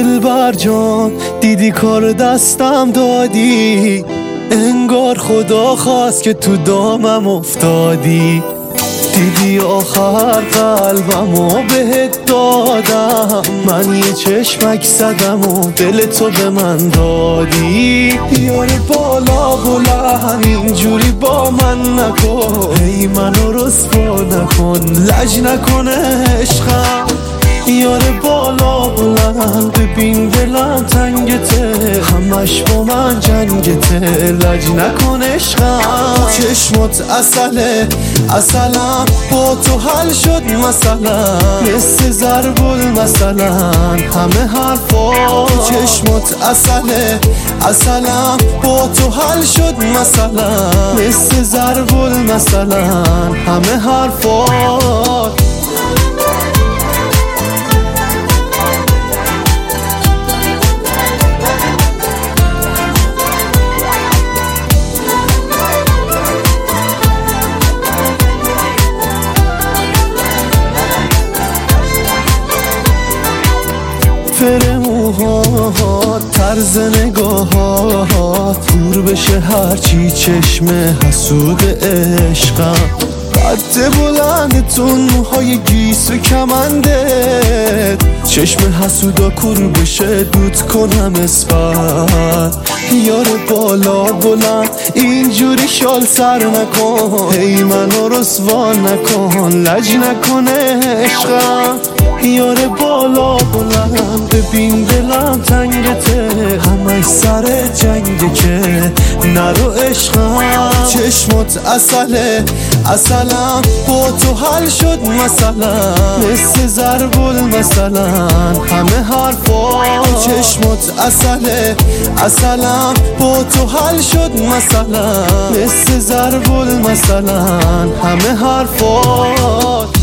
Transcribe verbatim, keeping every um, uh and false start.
دلبر جان دیدی کار دستم دادی، انگار خدا خواست که تو دامم افتادی. دیدی آخر قلبمو بهت دادم، من یه چشمک زدم و دل تو به من دادی. یار بالا بلند اینجوری با من نکن، هی منو رسوا نکن، لج نکن عشقم. یار بالا بلند ببین دلم تنگته، همش با من جنگته، لج نکن عشقم. چشمات اصله اصلا با تو حل شد مثلا، مثل ضربل مثلا همه حرفا. چشمات اصله اصلا با تو حل شد مثلا، مثل ضربل مثلا همه حرفا. فر موهات طرز نگاهات دور بشه هرچی چشم حسود عشقم. قد بلندتون موهای گیسو کمندت، چشم حسودا کور بشه دود کنم اسفت. یار بالا بلند اینجوری شال سر نکن، هی منو رسوا نکن، لج نکن عشقم. یار بالا بلند ببین دلم تنگته، همش سر جنگه که نرو عشقم. چشمات اصله اصلا با تو حل شد مثلا، مثل ضربل مثلا همه حرفا. چشمات اصله اصلا با تو حل شد مثلا، مثل ضربل مثلا همه حرفا.